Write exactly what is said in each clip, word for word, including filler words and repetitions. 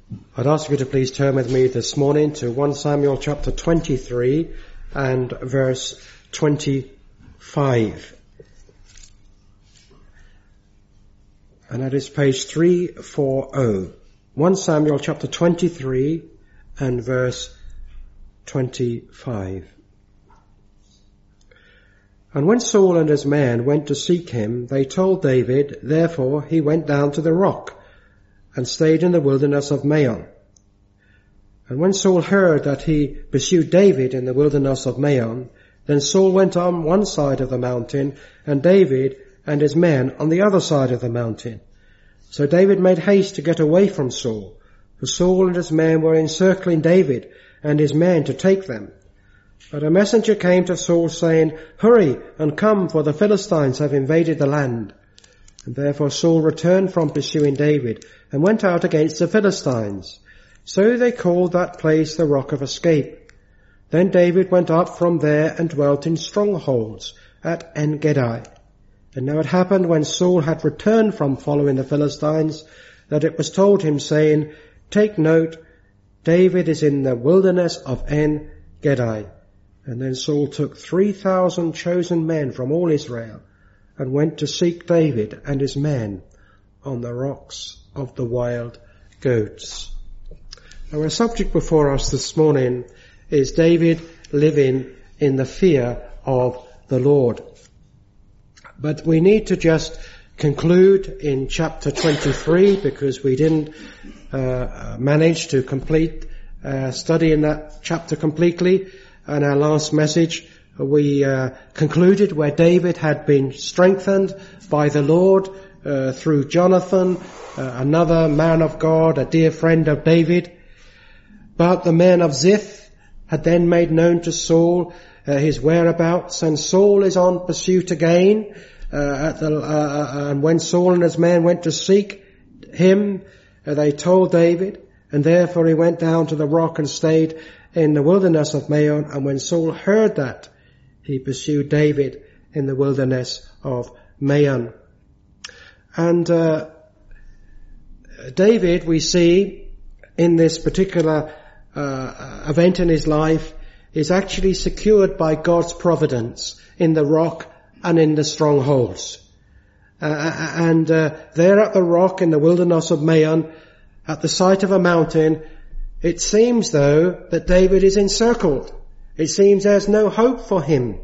I'd ask you to please turn with me this morning to First Samuel chapter twenty-three and verse twenty-five. And that is page three forty. First Samuel chapter twenty-three and verse twenty-five. And when Saul and his men went to seek him, they told David, therefore he went down to the rock and stayed in the wilderness of Maon. And when Saul heard that he pursued David in the wilderness of Maon, then Saul went on one side of the mountain, and David and his men on the other side of the mountain. So David made haste to get away from Saul, for Saul and his men were encircling David and his men to take them. But a messenger came to Saul saying, hurry and come, for the Philistines have invaded the land. And therefore Saul returned from pursuing David and went out against the Philistines. So they called that place the Rock of Escape. Then David went up from there and dwelt in strongholds at En-Gedi. And now it happened when Saul had returned from following the Philistines that it was told him, saying, take note, David is in the wilderness of En-Gedi. And then Saul took three thousand chosen men from all Israel and went to seek David and his men on the rocks of the wild goats. Now, our subject before us this morning is David living in the fear of the Lord. But we need to just conclude in chapter twenty-three because we didn't uh, manage to complete uh, studying that chapter completely. In our last message, we uh, concluded where David had been strengthened by the Lord uh, through Jonathan, uh, another man of God, a dear friend of David. But the men of Ziph had then made known to Saul uh, his whereabouts, and Saul is on pursuit again. Uh, at the, uh, and when Saul and his men went to seek him, uh, they told David, and therefore he went down to the rock and stayed in the wilderness of Maon. And when Saul heard that, he pursued David in the wilderness of Maon. And uh, David, we see in this particular uh, event in his life, is actually secured by God's providence in the rock and in the strongholds. Uh, and uh, there at the rock in the wilderness of Maon, at the site of a mountain, it seems, though, that David is encircled. It seems there's no hope for him.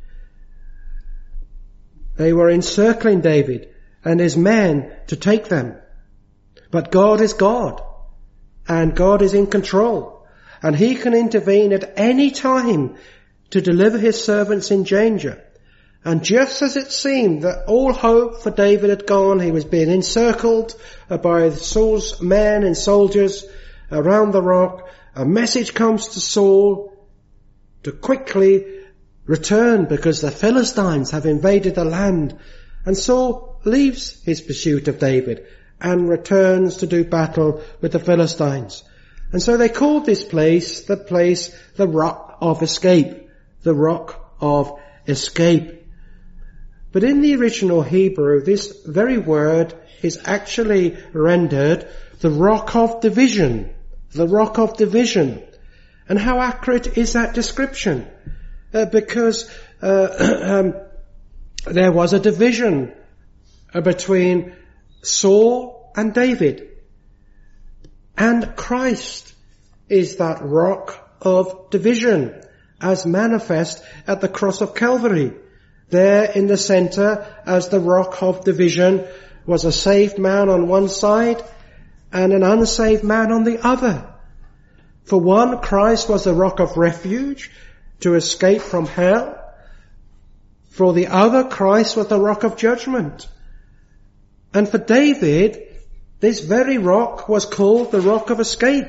They were encircling David and his men to take them. But God is God, and God is in control, and he can intervene at any time to deliver his servants in danger. And just as it seemed that all hope for David had gone, he was being encircled by Saul's men and soldiers around the rock, a message comes to Saul to quickly return because the Philistines have invaded the land. And Saul leaves his pursuit of David and returns to do battle with the Philistines. And so they called this place, the place, the Rock of Escape, the Rock of Escape. But in the original Hebrew, this very word is actually rendered the Rock of Division. The Rock of Division. And how accurate is that description? Uh, because uh, um, there was a division uh, between Saul and David. And Christ is that rock of division as manifest at the cross of Calvary. There in the center as the rock of division was a saved man on one side and an unsaved man on the other. For one, Christ was the rock of refuge to escape from hell. For the other, Christ was the rock of judgment. And for David, this very rock was called the rock of escape.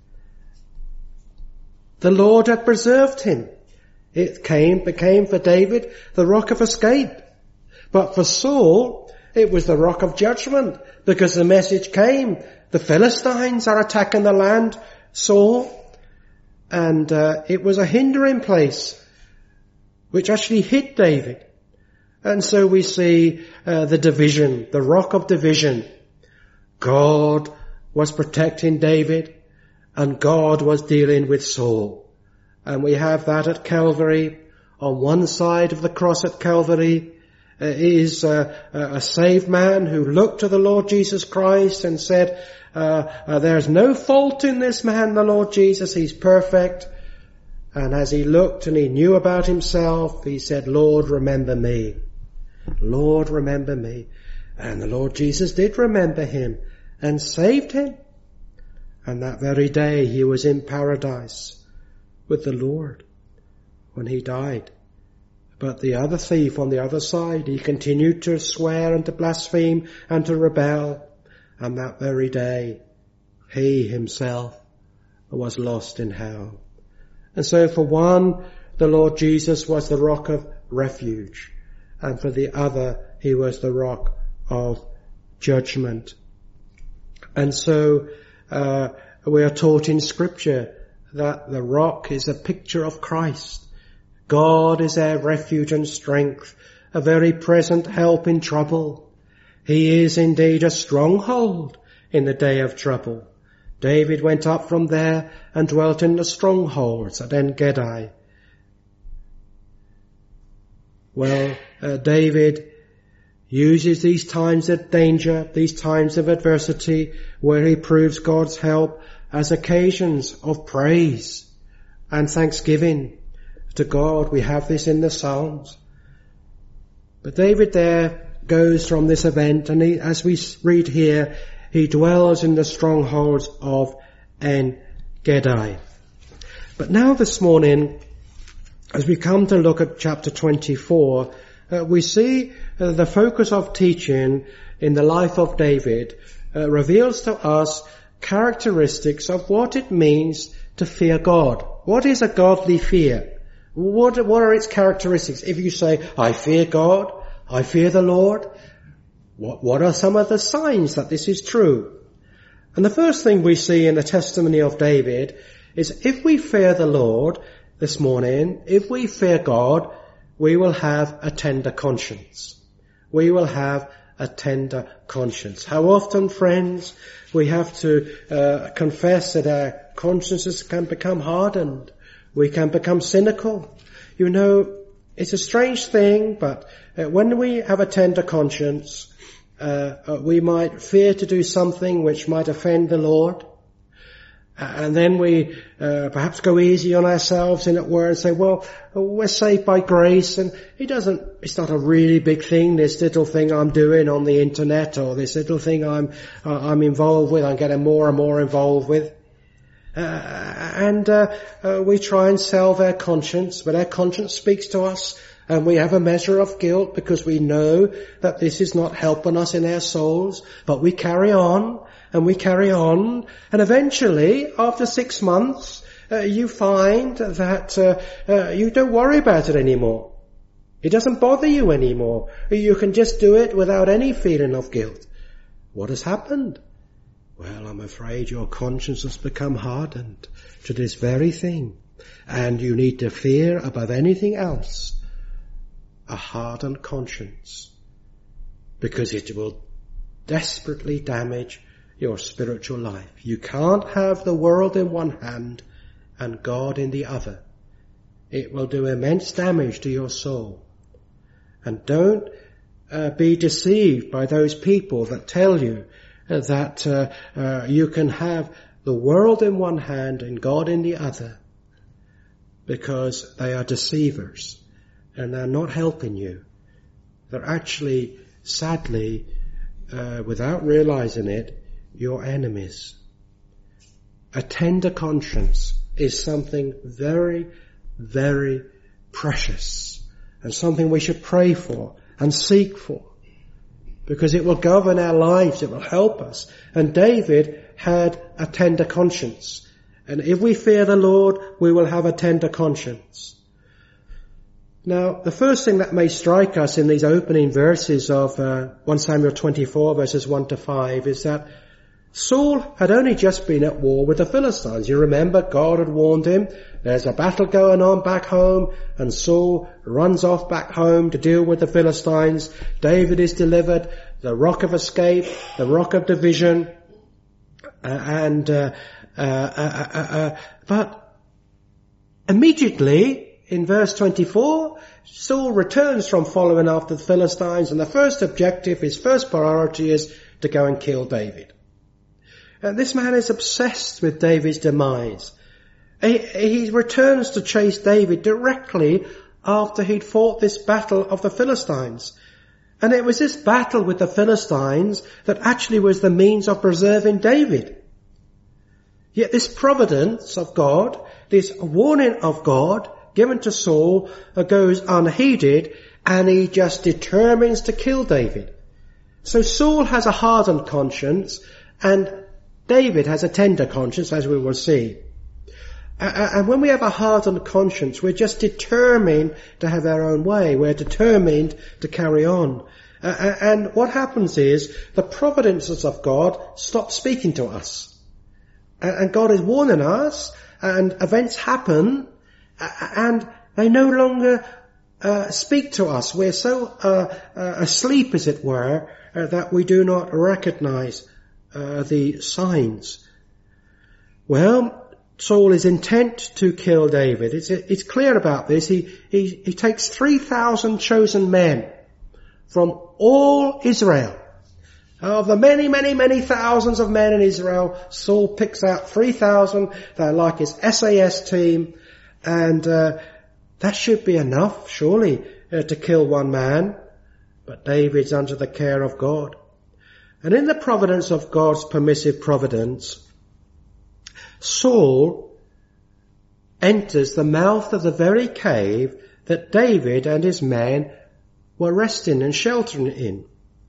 The Lord had preserved him. It came, became for David the rock of escape. But for Saul, it was the rock of judgment, because the message came, the Philistines are attacking the land, Saul, and uh, it was a hindering place which actually hit David. And so we see uh, the division, the rock of division. God was protecting David and God was dealing with Saul. And we have that at Calvary. On one side of the cross at Calvary uh, is uh, a saved man who looked to the Lord Jesus Christ and said, uh, uh, there's no fault in this man, the Lord Jesus, he's perfect. And as he looked and he knew about himself, he said, Lord, remember me. Lord, remember me. And the Lord Jesus did remember him and saved him. And that very day he was in paradise with the Lord when he died. But the other thief on the other side, he continued to swear and to blaspheme and to rebel. And that very day, he himself was lost in hell. And so for one, the Lord Jesus was the rock of refuge. And for the other, he was the rock of judgment. And so uh, we are taught in Scripture that the rock is a picture of Christ. God is our refuge and strength, a very present help in trouble. He is indeed a stronghold in the day of trouble. David went up from there and dwelt in the strongholds at En-Gedi. Well, uh, David uses these times of danger, these times of adversity, where he proves God's help as occasions of praise and thanksgiving to God. We have this in the Psalms. But David there goes from this event, and he, as we read here, he dwells in the strongholds of En-Gedi. But now this morning, as we come to look at chapter twenty-four, uh, we see uh, the focus of teaching in the life of David uh, reveals to us characteristics of what it means to fear God. What is a godly fear? What, what are its characteristics? If you say, I fear God, I fear the Lord, what, what are some of the signs that this is true? And the first thing we see in the testimony of David is if we fear the Lord this morning, if we fear God, we will have a tender conscience. We will have a tender conscience. How often, friends, we have to uh, confess that our consciences can become hardened. We can become cynical. You know, it's a strange thing, but uh, when we have a tender conscience, uh, uh, we might fear to do something which might offend the Lord. And then we uh, perhaps go easy on ourselves, in it were, and say, well, we're saved by grace, and it doesn't, it's not a really big thing, this little thing I'm doing on the internet, or this little thing I'm, uh, I'm involved with, I'm getting more and more involved with. Uh, and uh, uh, we try and salve our conscience, but our conscience speaks to us, and we have a measure of guilt because we know that this is not helping us in our souls, but we carry on, and we carry on, and eventually, after six months, uh, you find that uh, uh, you don't worry about it anymore. It doesn't bother you anymore. You can just do it without any feeling of guilt. What has happened? Well, I'm afraid your conscience has become hardened to this very thing. And you need to fear above anything else a hardened conscience, because it will desperately damage your spiritual life. You can't have the world in one hand and God in the other. It will do immense damage to your soul. And don't uh, be deceived by those people that tell you that uh, uh, you can have the world in one hand and God in the other, because they are deceivers and they're not helping you. They're actually, sadly, uh, without realizing it, your enemies. A tender conscience is something very, very precious, and something we should pray for and seek for, because it will govern our lives, it will help us. And David had a tender conscience. And if we fear the Lord, we will have a tender conscience. Now, the first thing that may strike us in these opening verses of uh, First Samuel twenty-four, verses one to five, is that Saul had only just been at war with the Philistines. You remember, God had warned him, there's a battle going on back home, and Saul runs off back home to deal with the Philistines. David is delivered, the rock of escape, the rock of division. Uh, and, uh, uh, uh, uh, uh, but immediately in verse twenty-four, Saul returns from following after the Philistines, and the first objective, his first priority is to go and kill David. And this man is obsessed with David's demise. He, he returns to chase David directly after he'd fought this battle of the Philistines. And it was this battle with the Philistines that actually was the means of preserving David. Yet this providence of God, this warning of God given to Saul, goes unheeded, and he just determines to kill David. So Saul has a hardened conscience, and David has a tender conscience, as we will see. And when we have a hardened conscience, we're just determined to have our own way. We're determined to carry on. And what happens is the providences of God stop speaking to us. And God is warning us, and events happen, and they no longer uh, speak to us. We're so uh, uh, asleep, as it were, uh, that we do not recognize uh, the signs. Well, Saul is intent to kill David. It's, it's clear about this. He, he, he takes three thousand chosen men from all Israel. Of the many, many, many thousands of men in Israel, Saul picks out three thousand. They're like his S A S team. And uh, that should be enough, surely, uh, to kill one man. But David's under the care of God. And in the providence of God's permissive providence, Saul enters the mouth of the very cave that David and his men were resting and sheltering in.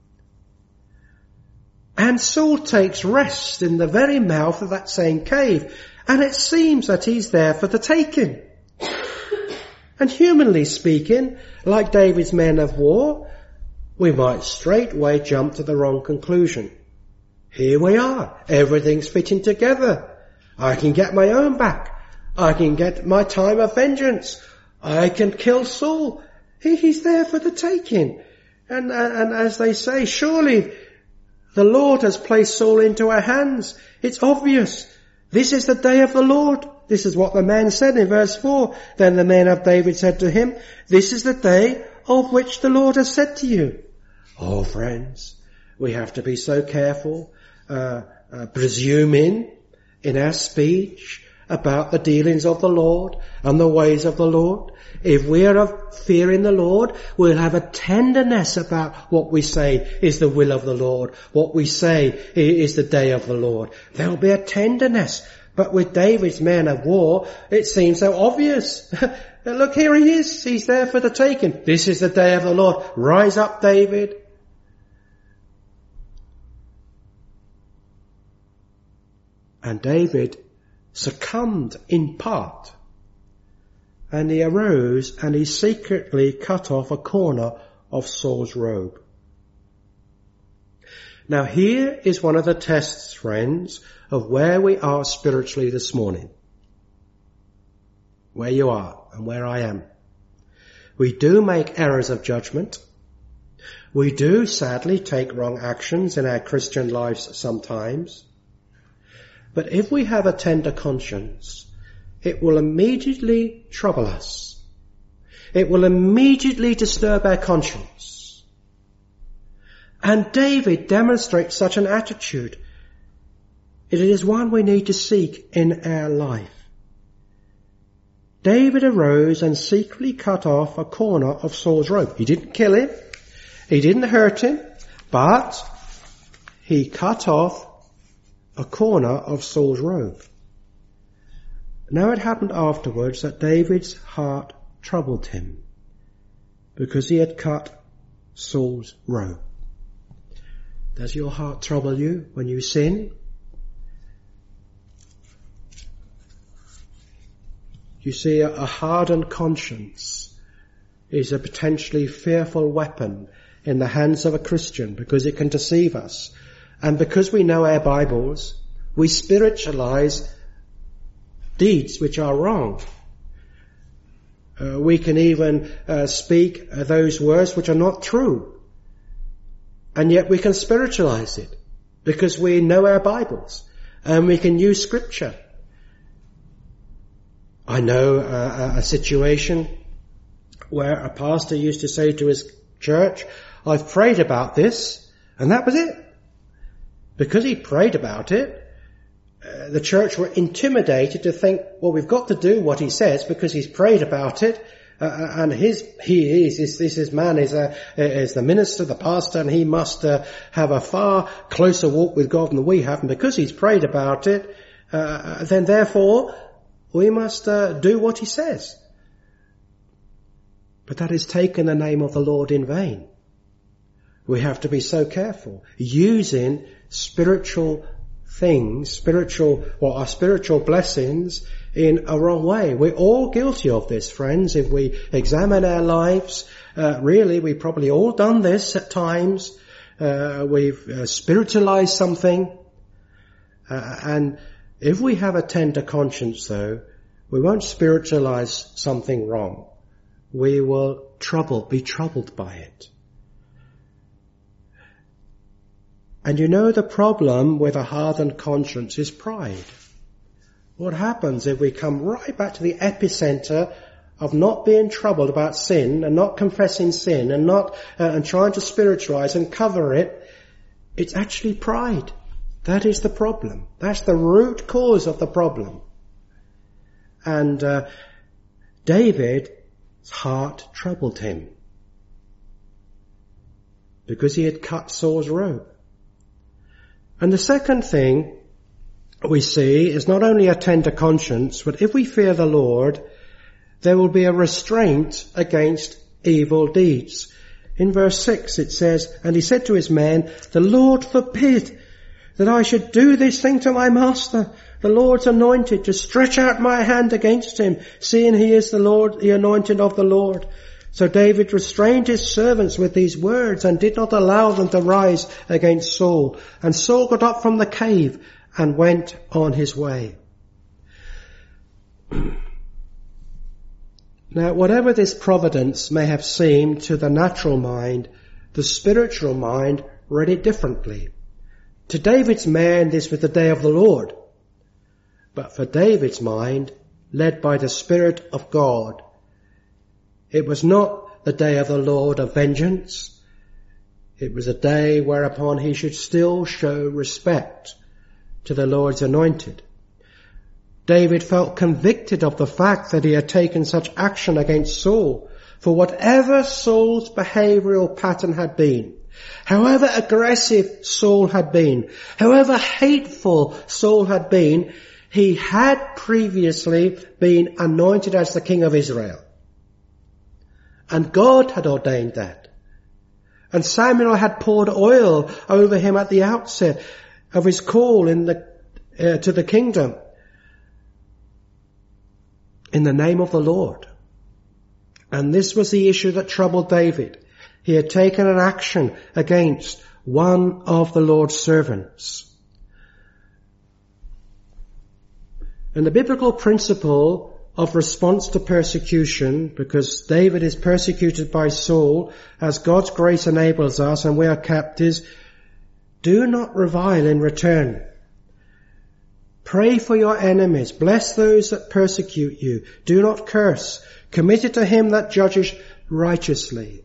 And Saul takes rest in the very mouth of that same cave, and it seems that he's there for the taking. And humanly speaking, like David's men of war, we might straightway jump to the wrong conclusion. Here we are, everything's fitting together. I can get my own back. I can get my time of vengeance. I can kill Saul. He, he's there for the taking. And, and as they say, surely the Lord has placed Saul into our hands. It's obvious. This is the day of the Lord. This is what the man said in verse four. Then the men of David said to him, this is the day of which the Lord has said to you. Oh, friends, we have to be so careful, uh, uh presuming in our speech about the dealings of the Lord and the ways of the Lord. If we are of fear in the Lord, we'll have a tenderness about what we say is the will of the Lord, what we say is the day of the Lord. There'll be a tenderness. But with David's men of war, it seems so obvious. Look, here he is. He's there for the taking. This is the day of the Lord. Rise up, David. And David succumbed in part. And he arose and he secretly cut off a corner of Saul's robe. Now here is one of the tests, friends, of where we are spiritually this morning. Where you are and where I am. We do make errors of judgment. We do sadly take wrong actions in our Christian lives sometimes. But if we have a tender conscience, it will immediately trouble us. It will immediately disturb our conscience. And David demonstrates such an attitude. It is one we need to seek in our life. David arose and secretly cut off a corner of Saul's robe. He didn't kill him. He didn't hurt him. But he cut off a corner of Saul's robe. Now it happened afterwards that David's heart troubled him because he had cut Saul's robe. Does your heart trouble you when you sin? You see, a hardened conscience is a potentially fearful weapon in the hands of a Christian because it can deceive us. And because we know our Bibles, we spiritualize deeds which are wrong. Uh, we can even uh, speak uh, those words which are not true. And yet we can spiritualize it because we know our Bibles. And we can use scripture. I know a, a situation where a pastor used to say to his church, I've prayed about this, and that was it. Because he prayed about it, uh, the church were intimidated to think, well, we've got to do what he says because he's prayed about it, uh, and his, he is, this, this is man is a, is the minister, the pastor, and he must uh, have a far closer walk with God than we have, and because he's prayed about it, uh, then therefore we must uh, do what he says. But that is taking the name of the Lord in vain. We have to be so careful using spiritual things, spiritual, or our spiritual blessings in a wrong way. We're all guilty of this, friends. If we examine our lives, uh, really, we've probably all done this at times. Uh, we've uh, spiritualized something. Uh, and if we have a tender conscience, though, we won't spiritualize something wrong. We will trouble, be troubled by it. And you know the problem with a hardened conscience is pride. What happens if we come right back to the epicenter of not being troubled about sin and not confessing sin and not uh, and trying to spiritualize and cover it? It's actually pride. That is the problem. That's the root cause of the problem. And uh, David's heart troubled him because he had cut Saul's robe. And the second thing we see is not only a tender conscience, but if we fear the Lord, there will be a restraint against evil deeds. In verse six it says, and he said to his men, the Lord forbid that I should do this thing to my master, the Lord's anointed, to stretch out my hand against him, seeing he is the Lord, the anointed of the Lord. So David restrained his servants with these words and did not allow them to rise against Saul. And Saul got up from the cave and went on his way. Now, whatever this providence may have seemed to the natural mind, the spiritual mind read it differently. To David's man, this was the day of the Lord. But for David's mind, led by the Spirit of God, it was not the day of the Lord of vengeance. It was a day whereupon he should still show respect to the Lord's anointed. David felt convicted of the fact that he had taken such action against Saul. For whatever Saul's behavioral pattern had been, however aggressive Saul had been, however hateful Saul had been, he had previously been anointed as the king of Israel. And God had ordained that. And Samuel had poured oil over him at the outset of his call in the, uh, to the kingdom in the name of the Lord. And this was the issue that troubled David. He had taken an action against one of the Lord's servants. And the biblical principle of response to persecution, because David is persecuted by Saul, as God's grace enables us and we are captives, do not revile in return. Pray for your enemies. Bless those that persecute you. Do not curse. Commit it to him that judges righteously.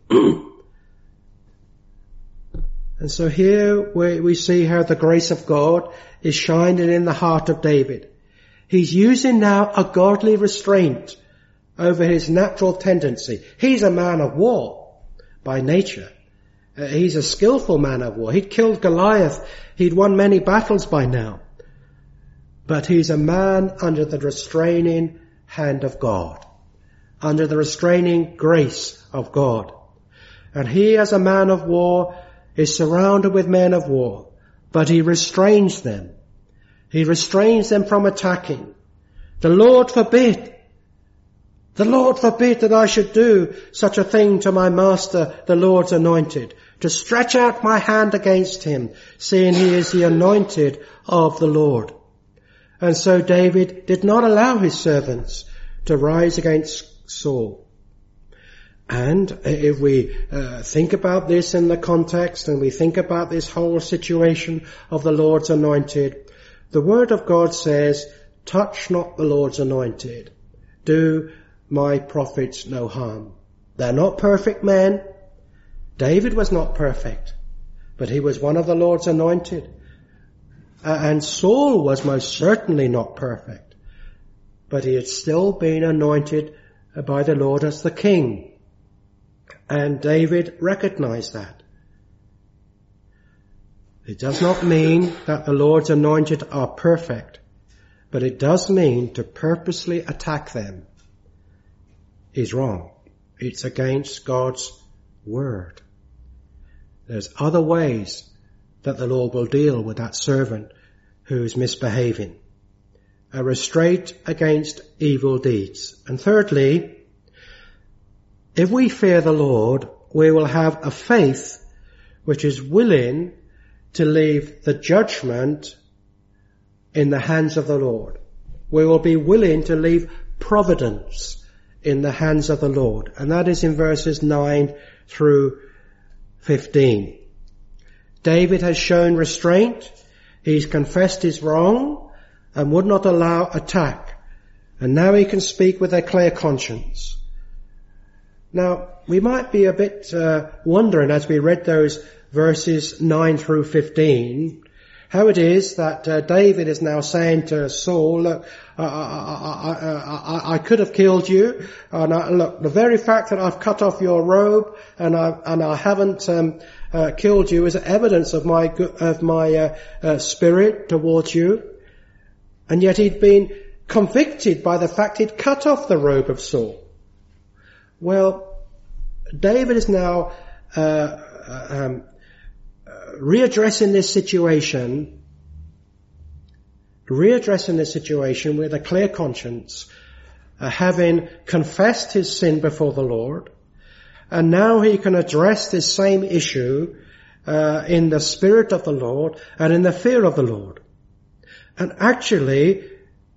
And so here we, we see how the grace of God is shining in the heart of David. He's using now a godly restraint over his natural tendency. He's a man of war by nature. Uh, he's a skillful man of war. He'd killed Goliath. He'd won many battles by now. But he's a man under the restraining hand of God, under the restraining grace of God. And he, as a man of war, is surrounded with men of war, but he restrains them. He restrains them from attacking. The Lord forbid, the Lord forbid that I should do such a thing to my master, the Lord's anointed, to stretch out my hand against him, seeing he is the anointed of the Lord. And so David did not allow his servants to rise against Saul. And if we uh, think about this in the context and we think about this whole situation of the Lord's anointed, The word of God says, touch not the Lord's anointed. Do my prophets no harm. They're not perfect men. David was not perfect, but he was one of the Lord's anointed. Uh, and Saul was most certainly not perfect, but he had still been anointed by the Lord as the king. And David recognized that. It does not mean that the Lord's anointed are perfect, but it does mean to purposely attack them is wrong. It's against God's word. There's other ways that the Lord will deal with that servant who's misbehaving. A restraint against evil deeds. And thirdly, if we fear the Lord, we will have a faith which is willing to leave the judgment in the hands of the Lord. We will be willing to leave providence in the hands of the Lord. And that is in verses nine through fifteen. David has shown restraint. He's confessed his wrong and would not allow attack. And now he can speak with a clear conscience. Now, we might be a bit uh, wondering as we read those verses nine through fifteen, how it is that uh, David is now saying to Saul, look, I, I, I, I, I could have killed you, and I, look, the very fact that I've cut off your robe and I, and I haven't um, uh, killed you is evidence of my of my uh, uh, spirit towards you. And yet he'd been convicted by the fact he'd cut off the robe of Saul. Well, David is now uh, um, readdressing this situation, readdressing this situation with a clear conscience, uh, having confessed his sin before the Lord, and now he can address this same issue uh, in the spirit of the Lord and in the fear of the Lord. And actually,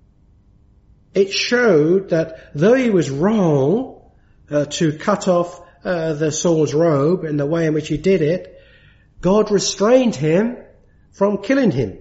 it showed that though he was wrong uh, to cut off uh, the Saul's robe in the way in which he did it, God restrained him from killing him.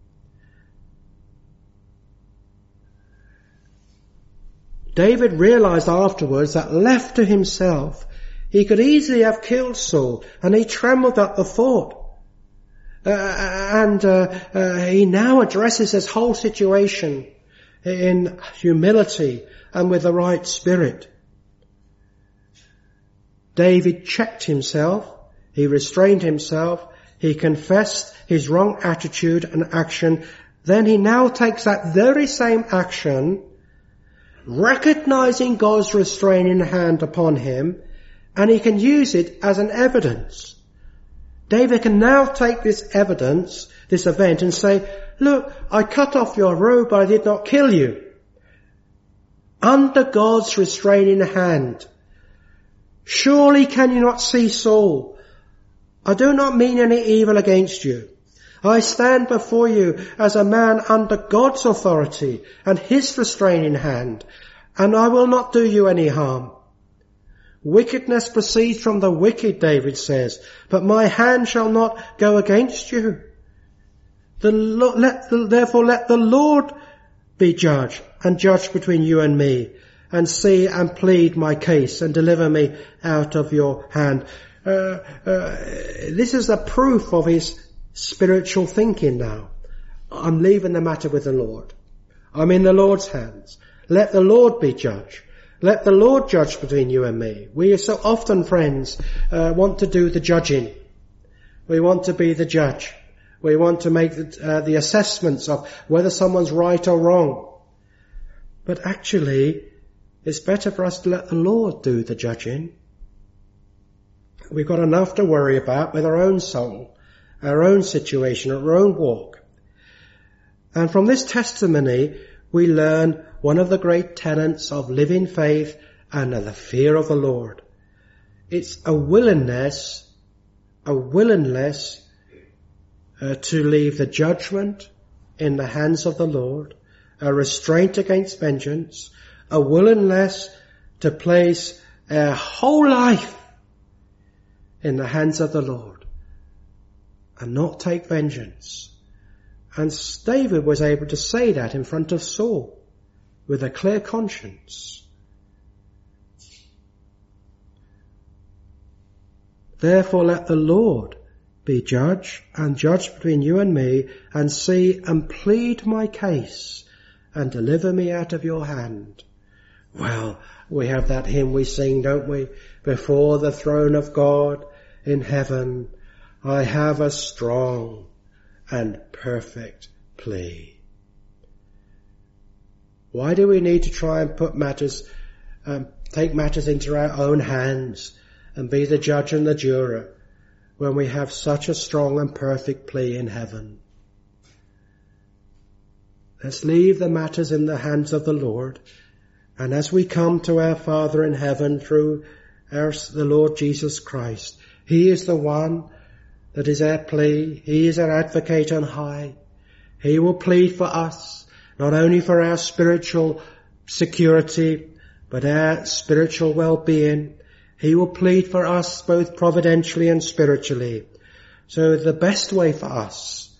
David realized afterwards that left to himself, he could easily have killed Saul, and he trembled at the thought. Uh, and uh, uh, he now addresses this whole situation in humility and with the right spirit. David checked himself. He restrained himself. He confessed his wrong attitude and action. Then he now takes that very same action, recognizing God's restraining hand upon him, and he can use it as an evidence. David can now take this evidence, this event, and say, look, I cut off your robe, but I did not kill you. Under God's restraining hand. Surely can you not see, Saul? I do not mean any evil against you. I stand before you as a man under God's authority and his restraining hand, and I will not do you any harm. Wickedness proceeds from the wicked, David says, but my hand shall not go against you. The, let the, therefore let the Lord be judge and judge between you and me, and see and plead my case and deliver me out of your hand. Uh, uh, this is a proof of his spiritual thinking now. I'm leaving the matter with the Lord. I'm in the Lord's hands. Let the Lord be judge. Let the Lord judge between you and me. We so often, friends, uh, want to do the judging. We want to be the judge. We want to make the, uh, the assessments of whether someone's right or wrong. But actually, it's better for us to let the Lord do the judging. We've got enough to worry about with our own soul, our own situation, our own walk. And from this testimony, we learn one of the great tenets of living faith and of the fear of the Lord. It's a willingness, a willingness uh, to leave the judgment in the hands of the Lord, a restraint against vengeance, a willingness to place our whole life in the hands of the Lord and not take vengeance, And David was able to say that in front of Saul with a clear conscience. Therefore let the Lord be judge and judge between you and me, and see and plead my case and deliver me out of your hand. Well, we have that hymn we sing, don't we? Before the throne of God in heaven, I have a strong and perfect plea. Why do we need to try and put matters, um, take matters into our own hands and be the judge and the juror when we have such a strong and perfect plea in heaven? Let's leave the matters in the hands of the Lord. And as we come to our Father in heaven through our, the Lord Jesus Christ, He is the one that is our plea. He is our advocate on high. He will plead for us, not only for our spiritual security, but our spiritual well-being. He will plead for us both providentially and spiritually. So the best way for us,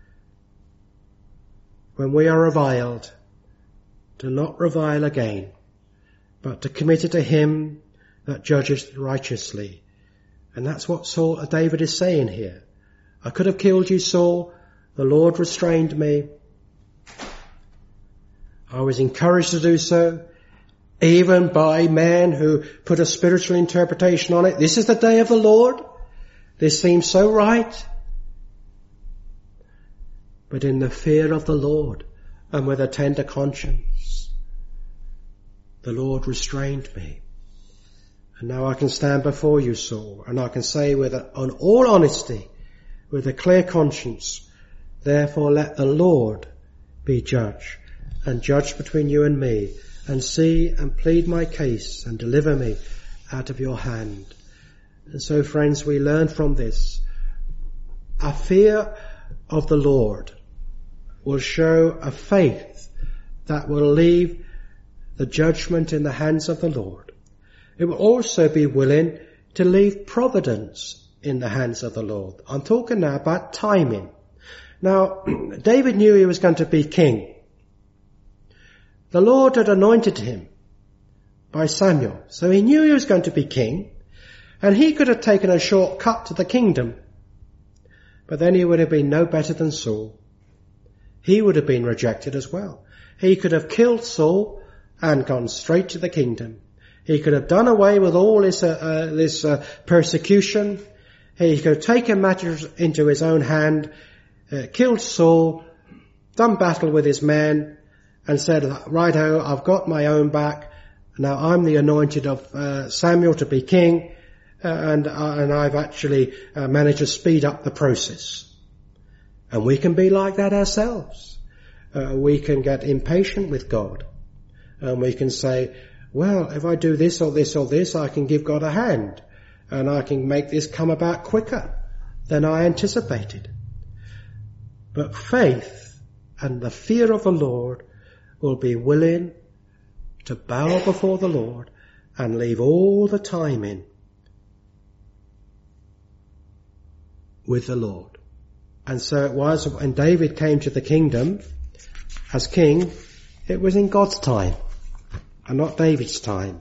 when we are reviled, to not revile again, but to commit it to Him that judges righteously. And that's what Saul, David is saying here. I could have killed you, Saul. The Lord restrained me. I was encouraged to do so, even by men who put a spiritual interpretation on it. This is the day of the Lord. This seems so right. But in the fear of the Lord and with a tender conscience, the Lord restrained me. And now I can stand before you, Saul, and I can say with a, on all honesty, with a clear conscience, therefore let the Lord be judge and judge between you and me, and see and plead my case and deliver me out of your hand. And so, friends, we learn from this, a fear of the Lord will show a faith that will leave the judgment in the hands of the Lord. It will also be willing to leave providence in the hands of the Lord. I'm talking now about timing. Now, David knew he was going to be king. The Lord had anointed him by Samuel, so he knew he was going to be king, and he could have taken a shortcut to the kingdom. But then he would have been no better than Saul. He would have been rejected as well. He could have killed Saul and gone straight to the kingdom. He could have done away with all this, uh, uh, this uh, persecution. He could have taken matters into his own hand, uh, killed Saul, done battle with his men, and said, righto, I've got my own back. Now I'm the anointed of uh, Samuel to be king, uh, and, uh, and I've actually uh, managed to speed up the process. And we can be like that ourselves. Uh, we can get impatient with God. And we can say, well, if I do this or this or this, I can give God a hand. And I can make this come about quicker than I anticipated. But faith and the fear of the Lord will be willing to bow before the Lord and leave all the time in with the Lord. And so it was when David came to the kingdom as king, it was in God's time and not David's time.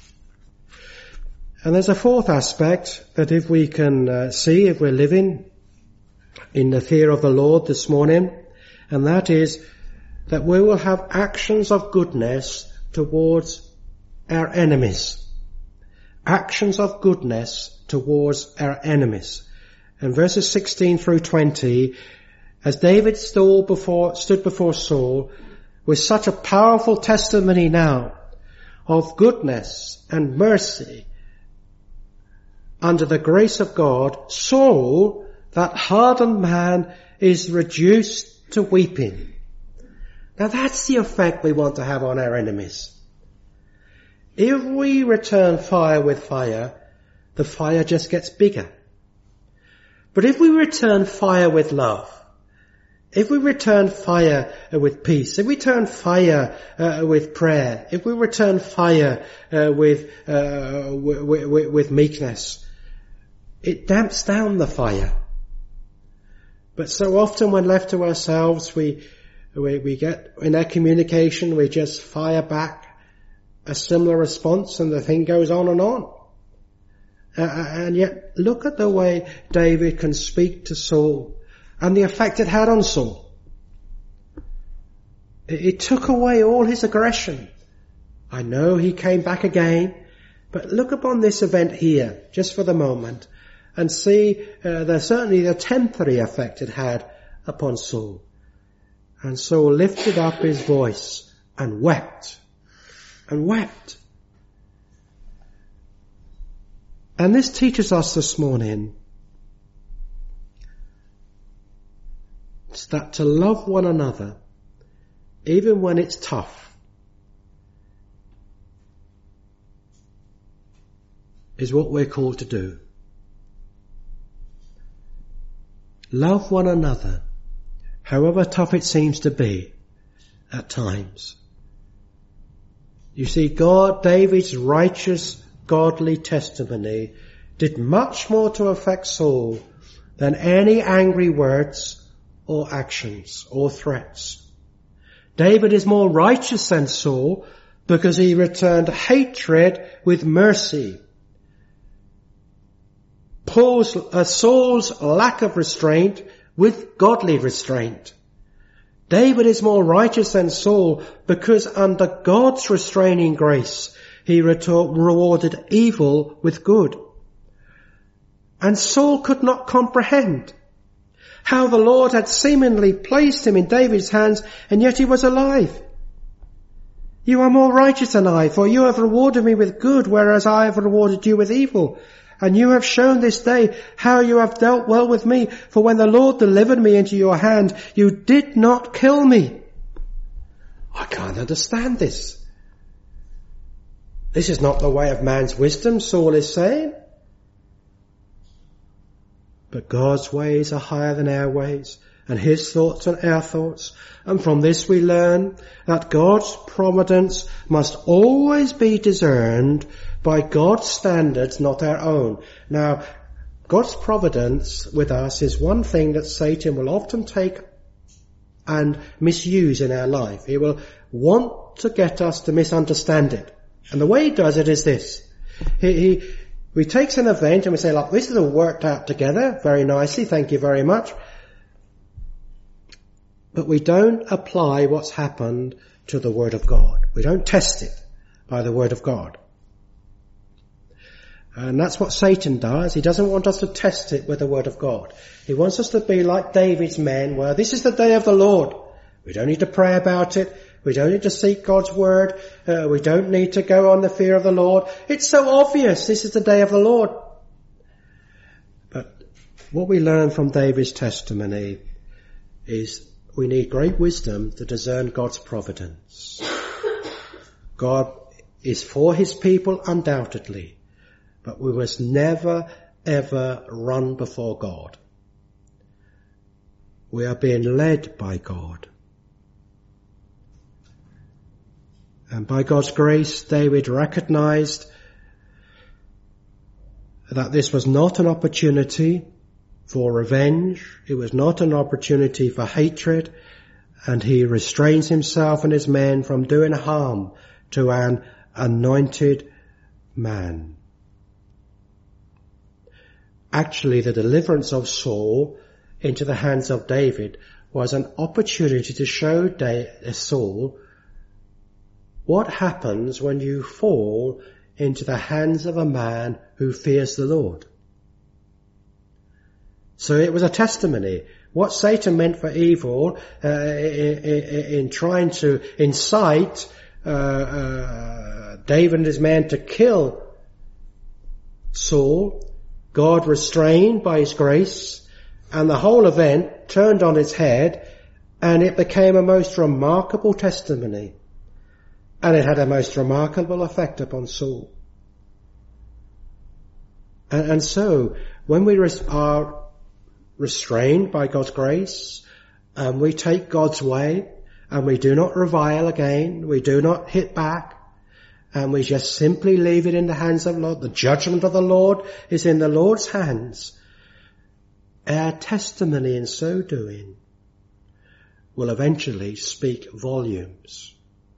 And there's a fourth aspect that if we can uh, see, if we're living in the fear of the Lord this morning, and that is that we will have actions of goodness towards our enemies. Actions of goodness towards our enemies. In verses sixteen through twenty, as David stood before, stood before Saul with such a powerful testimony now of goodness and mercy under the grace of God, Saul, that hardened man, is reduced to weeping. Now that's the effect we want to have on our enemies. If we return fire with fire, the fire just gets bigger. But if we return fire with love, if we return fire with peace, if we return fire uh, with prayer, if we return fire uh, with, uh, w- w- with meekness, it damps down the fire. But so often when left to ourselves, we, we, we get, in our communication, we just fire back a similar response and the thing goes on and on. Uh, and yet, look at the way David can speak to Saul and the effect it had on Saul. It, it took away all his aggression. I know he came back again, but look upon this event here, just for the moment, and see uh, the, certainly the temporary effect it had upon Saul. And Saul lifted up his voice and wept, and wept. And this teaches us this morning that to love one another, even when it's tough, is what we're called to do. Love one another, however tough it seems to be at times. You see, God, David's righteous, godly testimony did much more to affect Saul than any angry words or actions or threats. David is more righteous than Saul because he returned hatred with mercy. Paul's, uh, Saul's lack of restraint with godly restraint. David is more righteous than Saul because under God's restraining grace, he rewarded evil with good. And Saul could not comprehend how the Lord had seemingly placed him in David's hands, and yet he was alive. You are more righteous than I, for you have rewarded me with good, whereas I have rewarded you with evil. And you have shown this day how you have dealt well with me, for when the Lord delivered me into your hand, you did not kill me. I can't understand this. This is not the way of man's wisdom, Saul is saying. But God's ways are higher than our ways, and his thoughts than our thoughts. And from this we learn that God's providence must always be discerned by God's standards, not our own. Now, God's providence with us is one thing that Satan will often take and misuse in our life. He will want to get us to misunderstand it. And the way he does it is this. He, he, he takes an event and we say, look, this is all worked out together very nicely, thank you very much. But we don't apply what's happened to the Word of God. We don't test it by the Word of God. And that's what Satan does. He doesn't want us to test it with the Word of God. He wants us to be like David's men, where this is the day of the Lord. We don't need to pray about it. We don't need to seek God's Word. Uh, we don't need to go on the fear of the Lord. It's so obvious. This is the day of the Lord. But what we learn from David's testimony is we need great wisdom to discern God's providence. God is for his people undoubtedly, but we must never ever run before God. We are being led by God. And by God's grace, David recognized that this was not an opportunity for revenge. It was not an opportunity for hatred. And he restrains himself and his men from doing harm to an anointed man. Actually, the deliverance of Saul into the hands of David was an opportunity to show Saul what happens when you fall into the hands of a man who fears the Lord. So it was a testimony. What Satan meant for evil uh, in, in, in trying to incite uh, uh, David and his men to kill Saul, God restrained by his grace, and the whole event turned on its head, and it became a most remarkable testimony. And it had a most remarkable effect upon Saul. And, and so, when we res- are restrained by God's grace, and we take God's way, and we do not revile again, we do not hit back, and we just simply leave it in the hands of the Lord. The judgment of the Lord is in the Lord's hands. our testimony in so doing will eventually speak volumes.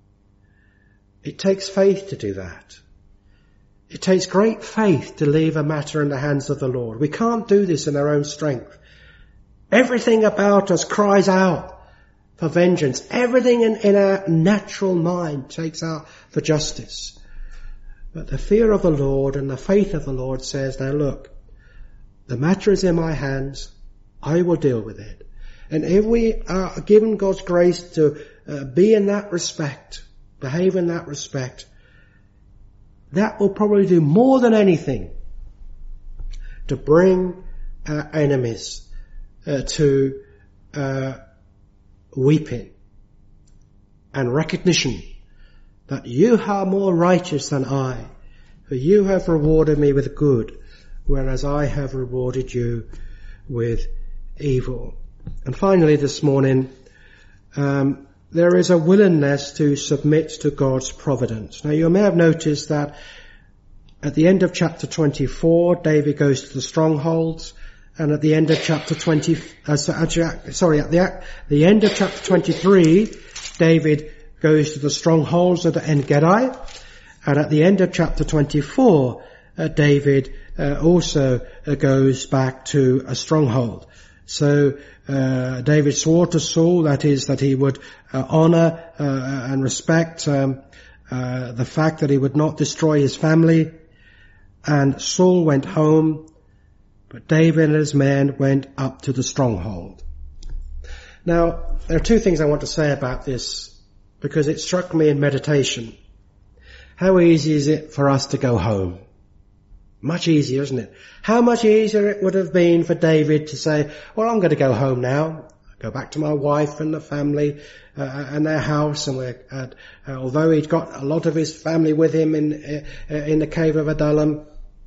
It takes faith to do that. It takes great faith to leave a matter in the hands of the Lord. We can't do this in our own strength. Everything about us cries out for vengeance. Everything in, in our natural mind takes out for justice. But the fear of the Lord and the faith of the Lord says, now look, the matter is in my hands. I will deal with it. And if we are given God's grace to uh, be in that respect, behave in that respect, that will probably do more than anything to bring our enemies uh, to uh, weeping and recognition that you are more righteous than I, for you have rewarded me with good, whereas I have rewarded you with evil. And finally this morning, um, there is a willingness to submit to God's providence. Now you may have noticed that at the end of chapter twenty-four, David goes to the strongholds, and at the end of chapter twenty, uh, sorry, at the, the end of chapter twenty-three, David goes to the strongholds of the En-Gedi, and at the end of chapter twenty-four, uh, David uh, also uh, goes back to a stronghold. So uh, David swore to Saul, that is, that he would uh, honor uh, and respect um, uh, the fact that he would not destroy his family. And Saul went home, but David and his men went up to the stronghold. Now, there are two things I want to say about this, because it struck me in meditation. How easy is it for us to go home? Much easier, isn't it? How much easier it would have been for David to say, well, I'm going to go home now. Go back to my wife and the family uh, and their house. And we're, uh, uh, although he'd got a lot of his family with him in uh, in the cave of Adullam,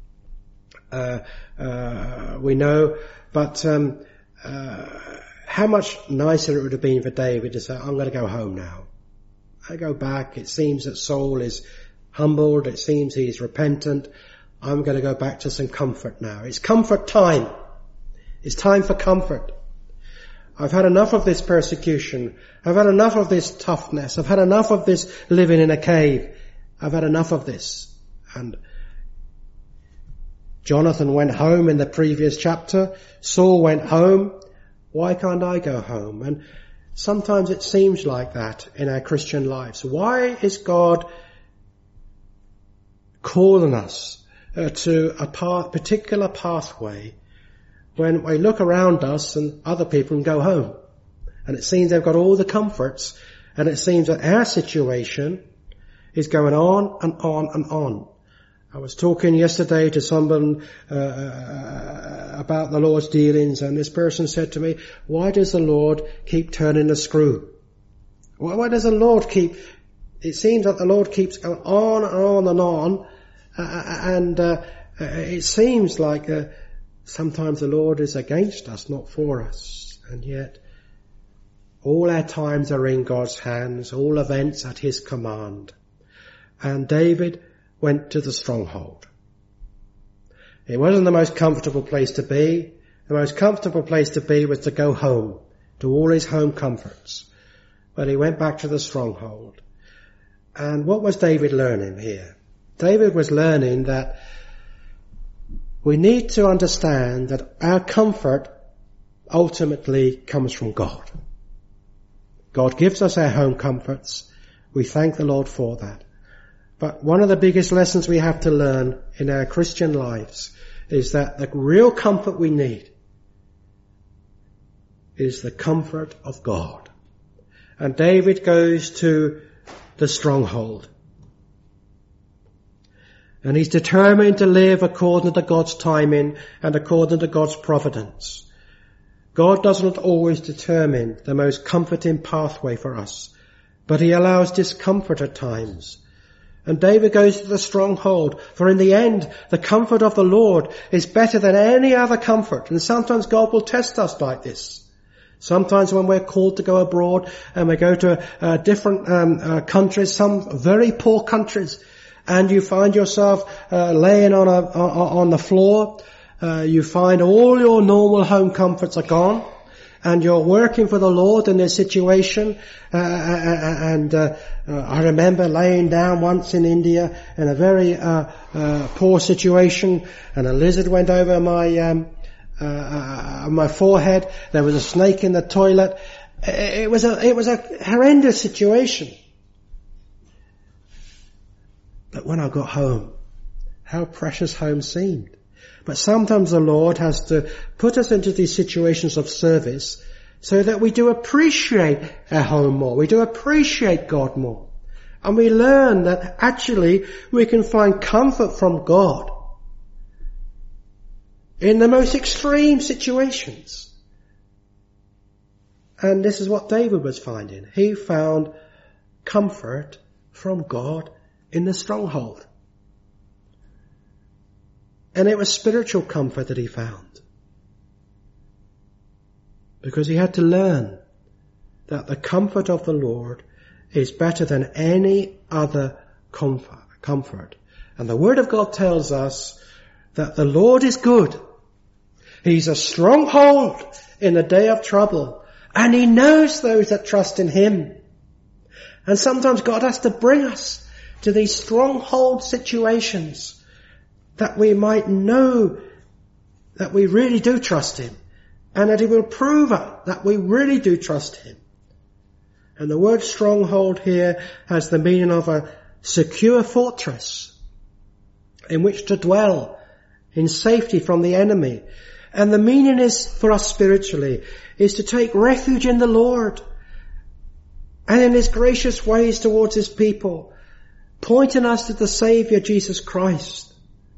uh, uh, we know. But um, uh, how much nicer it would have been for David to say, I'm going to go home now. I go back. It seems that Saul is humbled. It seems he's repentant. I'm going to go back to some comfort now. It's comfort time. It's time for comfort. I've had enough of this persecution. I've had enough of this toughness. I've had enough of this living in a cave. I've had enough of this. And Jonathan went home in the previous chapter. Saul went home. Why can't I go home? And sometimes it seems like that in our Christian lives. Why is God calling us Uh, to a path, particular pathway when we look around us and other people can go home? And it seems they've got all the comforts, and it seems that our situation is going on and on and on. I was talking yesterday to someone uh, about the Lord's dealings, and this person said to me, why does the Lord keep turning the screw? Why, why does the Lord keep, it seems that the Lord keeps going on and on and on, Uh, and uh, it seems like uh, sometimes the Lord is against us, not for us. And yet all our times are in God's hands, all events at his command. And David went to the stronghold. It wasn't the most comfortable place to be. The most comfortable place to be was to go home, to all his home comforts. But he went back to the stronghold. And what was David learning here? David was learning that we need to understand that our comfort ultimately comes from God. God gives us our home comforts. We thank the Lord for that. But one of the biggest lessons we have to learn in our Christian lives is that the real comfort we need is the comfort of God. And David goes to the stronghold. And he's determined to live according to God's timing and according to God's providence. God doesn't always determine the most comforting pathway for us, but he allows discomfort at times. And David goes to the stronghold, for in the end, the comfort of the Lord is better than any other comfort. And sometimes God will test us like this. Sometimes when we're called to go abroad and we go to uh, different um, uh, countries, some very poor countries, and you find yourself uh, laying on a on the floor, uh, you find all your normal home comforts are gone, and you're working for the Lord in this situation. Uh, and uh, uh, I remember laying down once in India in a very uh, uh, poor situation, and a lizard went over my um, uh, uh, my forehead. There was a snake in the toilet. It was a it was a horrendous situation. But when I got home, how precious home seemed. But sometimes the Lord has to put us into these situations of service so that we do appreciate our home more. We do appreciate God more. And we learn that actually we can find comfort from God in the most extreme situations. And this is what David was finding. He found comfort from God in the stronghold. And it was spiritual comfort that he found. Because he had to learn that the comfort of the Lord is better than any other comfort. comfort. And the Word of God tells us that the Lord is good. He's a stronghold in the day of trouble. And he knows those that trust in him. And sometimes God has to bring us to these stronghold situations that we might know that we really do trust him, and that he will prove that we really do trust him. And the word stronghold here has the meaning of a secure fortress in which to dwell in safety from the enemy. And the meaning is, for us spiritually, is to take refuge in the Lord and in his gracious ways towards his people, pointing us to the Saviour Jesus Christ.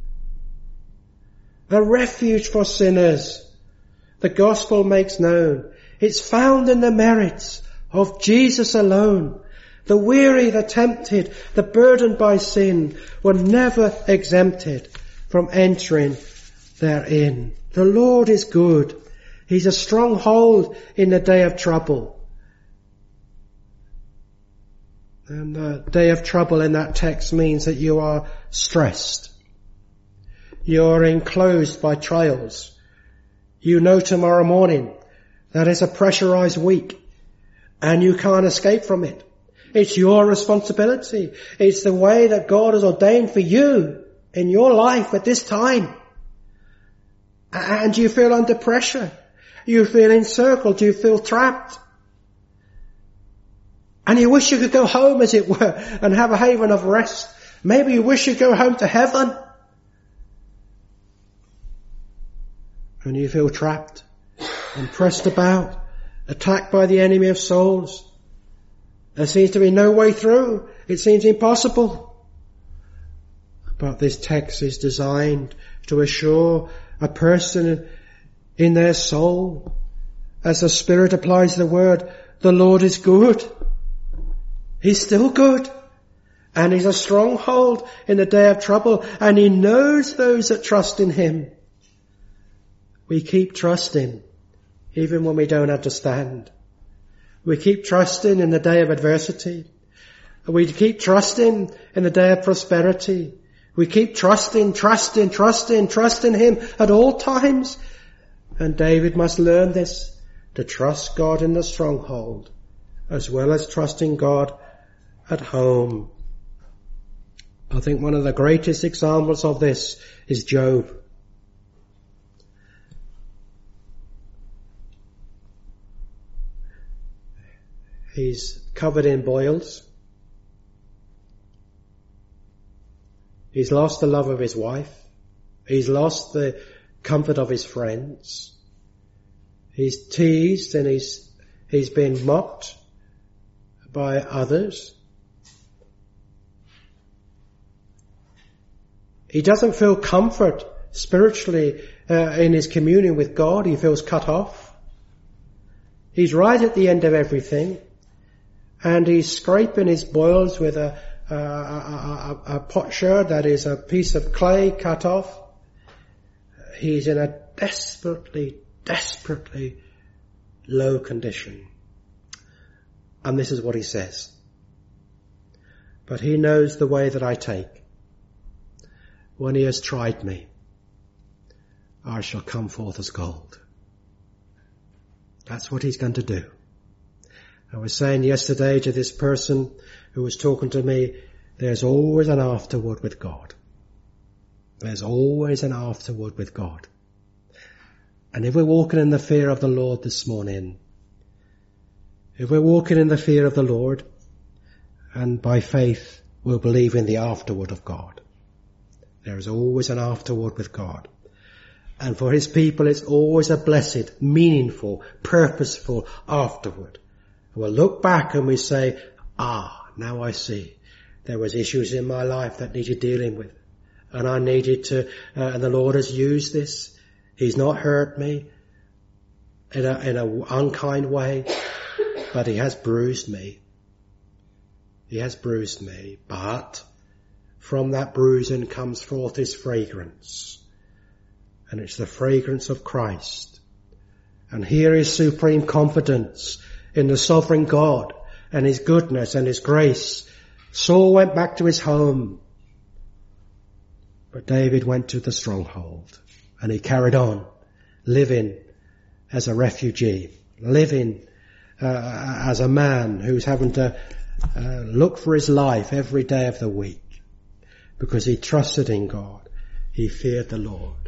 A refuge for sinners. The gospel makes known. It's found in the merits of Jesus alone. The weary, the tempted, the burdened by sin were never exempted from entering therein. The Lord is good. He's a stronghold in the day of trouble. And the day of trouble in that text means that you are stressed. You're enclosed by trials. You know tomorrow morning that it's a pressurized week and you can't escape from it. It's your responsibility. It's the way that God has ordained for you in your life at this time. And you feel under pressure. You feel encircled. You feel trapped. And you wish you could go home, as it were, and have a haven of rest. Maybe you wish you'd go home to heaven. And you feel trapped and pressed about, attacked by the enemy of souls. There seems to be no way through. It seems impossible. But this text is designed to assure a person in their soul, as the Spirit applies the word, the Lord is good. He's still good. And he's a stronghold in the day of trouble. And he knows those that trust in him. We keep trusting even when we don't understand. We keep trusting in the day of adversity. We keep trusting in the day of prosperity. We keep trusting, trusting, trusting, trusting him at all times. And David must learn this, to trust God in the stronghold, as well as trusting God at home. I think one of the greatest examples of this is Job. He's covered in boils. He's lost the love of his wife. He's lost the comfort of his friends. He's teased and he's, he's been mocked by others. He doesn't feel comfort spiritually uh, in his communion with God. He feels cut off. He's right at the end of everything. And he's scraping his boils with a, a, a, a, a potsherd, that is a piece of clay cut off. He's in a desperately, desperately low condition. And this is what he says. But he knows the way that I take when he has tried me. I shall come forth as gold. That's what he's going to do. I was saying yesterday to this person who was talking to me, there's always an afterward with God. There's always an afterward with God. And if we're walking in the fear of the Lord this morning, if we're walking in the fear of the Lord, and by faith we'll believe in the afterward of God. There is always an afterward with God. And for his people it's always a blessed, meaningful, purposeful afterward. We'll look back and we say, ah, now I see. There was issues in my life that needed dealing with. And I needed to, uh, and the Lord has used this. He's not hurt me in a, in an unkind way, but he has bruised me. He has bruised me, but from that bruising comes forth his fragrance. And it's the fragrance of Christ. And here is supreme confidence in the sovereign God and his goodness and his grace. Saul went back to his home, but David went to the stronghold and he carried on living as a refugee, living uh, as a man who's having to uh, look for his life every day of the week because he trusted in God. He feared the Lord.